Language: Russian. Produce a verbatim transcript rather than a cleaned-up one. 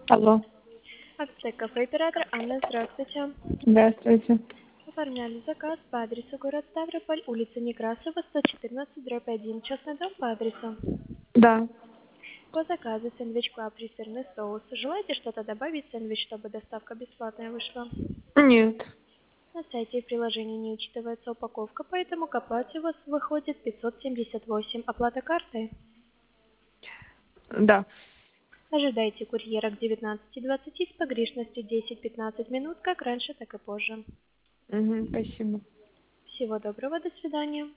Алло, Аптека оператор Анна, здравствуйте. здравствуйте. Оформляли заказ по адресу город Ставрополь, улица Некрасова, сто четырнадцать, дробь один, частный дом по адресу. Да, По заказу сэндвич клаб сырный соус. Желаете что-то добавить в сэндвич, чтобы доставка бесплатная вышла? нет, На сайте и приложении не учитывается упаковка, поэтому к оплате у вас выходит пятьсот семьдесят восемь. Оплата картой. да. Ожидайте курьера к девятнадцати двадцати с погрешностью десять-пятнадцать минут, как раньше, так и позже. Угу, спасибо. Всего доброго, до свидания.